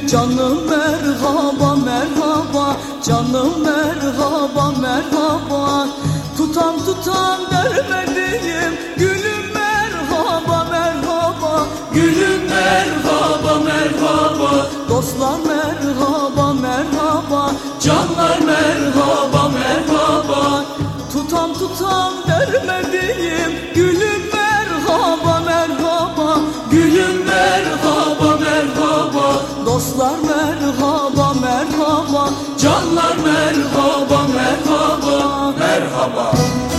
Canım merhaba merhaba, canım merhaba merhaba. Tutam tutam vermediğim gülüm merhaba merhaba. Gülüm merhaba merhaba, Dostlar merhaba merhaba, canlar merhaba merhaba. tutam tutam vermediğim gülüm merhaba merhaba. Gülüm merhaba merhaba, Dostlar merhaba merhaba, canlar merhaba merhaba merhaba.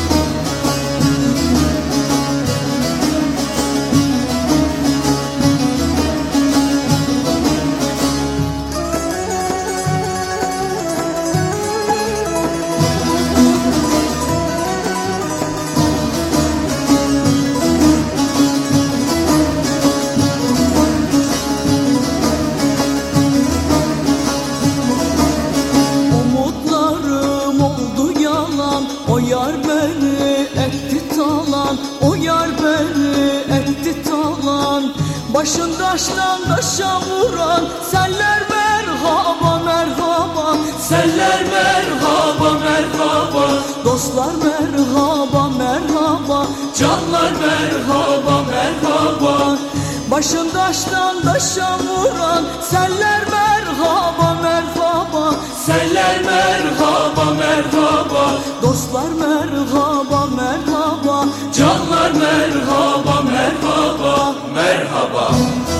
umutlarım oldu yalan. O yar beni etti talan, o yar beni etti talan. Başındaştan daşa vuran seller merhaba merhaba. Seller merhaba merhaba, Dostlar merhaba merhaba, canlar merhaba merhaba. başındaştan daşa vuran seller merhaba merhaba. Seller merhaba merhaba, Dostlar merhaba merhaba, canlar merhaba merhaba merhaba.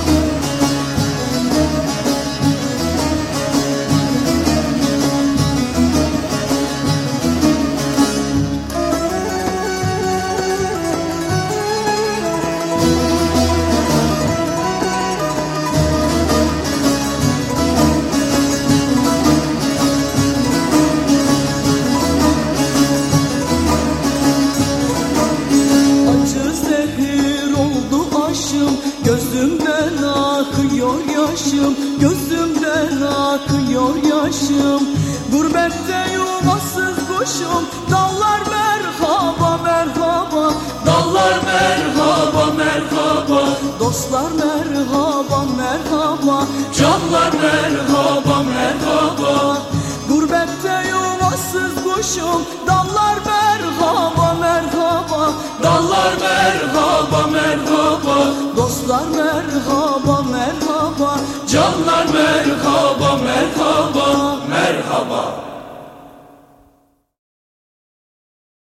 acı zehir oldu aşım. Gözümden akıyor yaşım, gözümden akıyor yaşım. Gurbette yuvasız kuşum, dallar merhaba merhaba. Dallar merhaba merhaba, Dostlar merhaba merhaba, canlar merhaba merhaba. gurbette yuvasız kuşum, dallar merhaba merhaba. Dallar merhaba merhaba, Dostlar merhaba merhaba, canlar merhaba merhaba